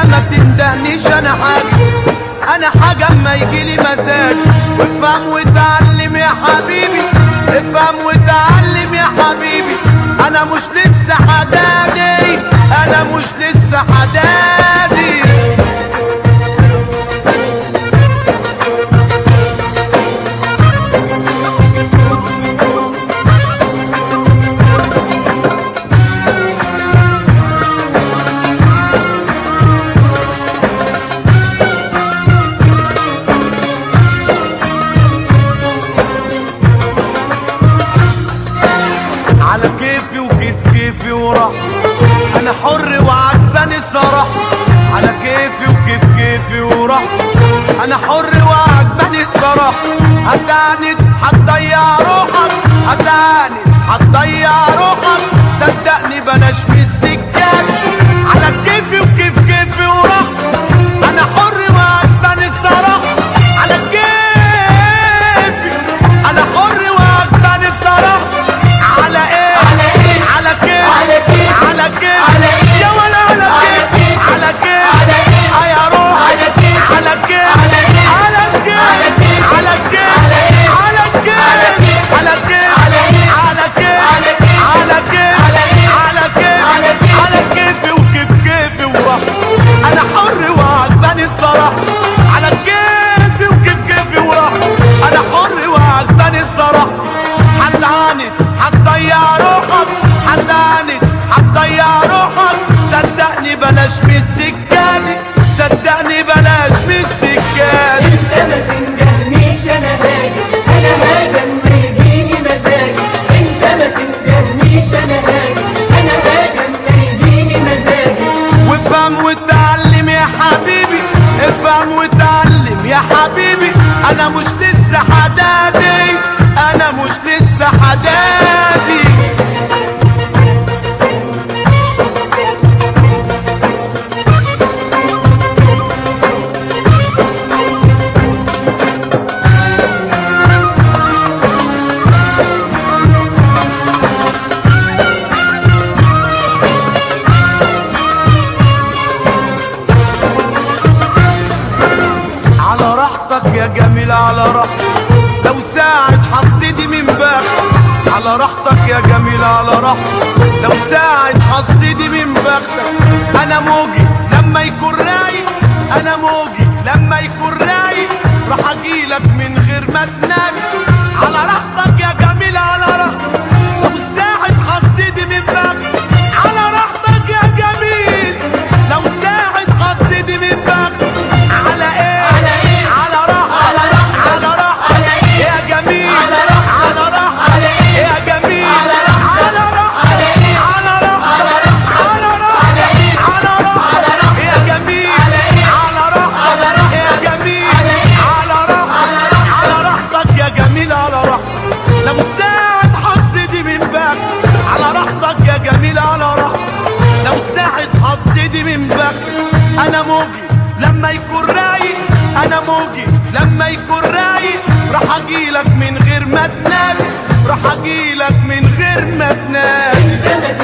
ما تندهنيش انا حاجة، انا حاجة اما يجيلي مزاج. وافهم وتعلم يا حبيبي، افهم وتعلم يا حبيبي، انا مش لسه حدادي، انا مش لسه حدادي. على كيفي وكيف كيفي وراح، انا حر وعجباني الصراحة. على كيفي وكيف كيفي وراح، انا حر وعجباني الصراحة. هتعاند هتضيع روحك، هتعاند هتضيع روحك، صدقني بلاش من السكات. على كيفي وكيف كيفي وراح، انا حر وعجباني الصراحة. على كيفي انا حر وعجباني الصراحة. على ايه على ايه على كيف على كيف على كيف على ايه يا ولا على كيف على كيف على ايه يا روح على كيف على كيف على ايه على كيف على كيف على كيف على كيف على كيف على ايه على كيف على كيف على كيف على كيف على كيف على كيفي وكيف كيفي وراح، انا حر وعجباني الصراحة. على كيفي وكيف كيفي وراح، انا حر وعجباني الصراحة. هتعاند هتضيع روحك، هتعاند هتضيع روحك، صدقني بلاش من السكادي، صدقني بلاش من السكادي. انت ما تندهنيش انا هاجي، انا هاجي اما يجيني مزاجي. انت ما تندهنيش انا هاجي، انا هاجي اما يجيني مزاجي. وافهم وتعلم يا حبيبي، افهم وتعلم يا حبيبي، انا مش لسه حدادي، انا مش لسه حدادي. على راحتك يا جميل على راحتك، لو ساعة حصيدي من بختك. على راحتك يا جميل على راحتك، لو ساعة حصيدي من بختك. انا موجي لما يكون رايق، انا موجي لما يكون رايق، راح اجيلك من غير ما تنادي. على راحتك يا جميل على راحتك، لو ساعة حصيدي من بختك. على راحتك يا جميل، لو ساعة حصيدي من بختك. على ايه على ايه على راحتك على راحتك على راحتك على ايه يا جميل على راحتك على راحتك على ايه يا جميل على راحتك على راحتك على ايه على راحتك على راحتك على ايه على راحتك يا جميل على ايه على راحتك يا جميل على راحتك على راحتك يا جميل على راحتك. لو ساعة حصيدي من بختك. على راحتك يا جميل على راحتك، لو ساعة حصيدي من بختك. انا موجي لما يكون رايق، انا موجي لما يكون رايق، راح اجيلك من غير ما تنادي، راح اجيلك من غير ما تنادي.